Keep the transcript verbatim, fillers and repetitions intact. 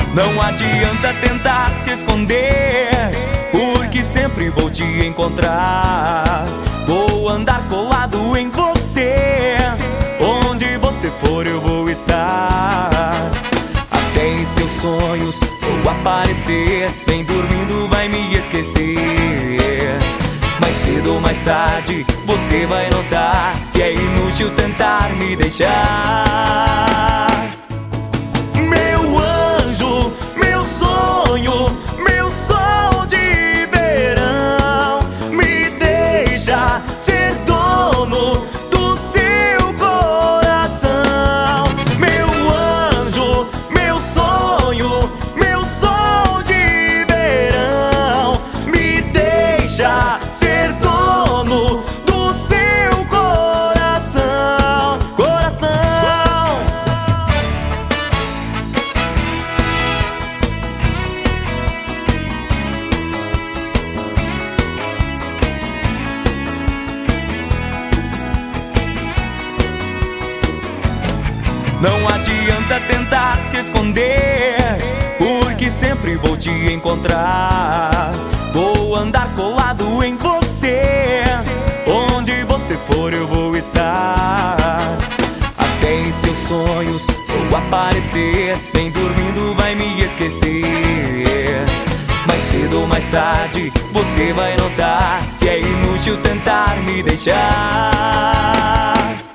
Não adianta tentar se esconder, porque sempre vou te encontrar. Vou andar colado em você, onde você for eu vou estar. Até em seus sonhos vou aparecer, nem dormindo vai me esquecer. Mais cedo ou mais tarde você vai notar que é inútil tentar me deixar. Meu anjo, meu sonho, meu sol de verão, me deixa ser dono do seu coração. Meu anjo, meu sonho, meu sol de verão, me deixa ser dono do seu coração. Coração. Não adianta tentar se esconder, porque sempre vou te encontrar. Vou andar colado em você, onde você for eu vou estar. Até em seus sonhos vou aparecer, nem dormindo vai me esquecer. Mais cedo ou mais tarde você vai notar que é inútil tentar me deixar.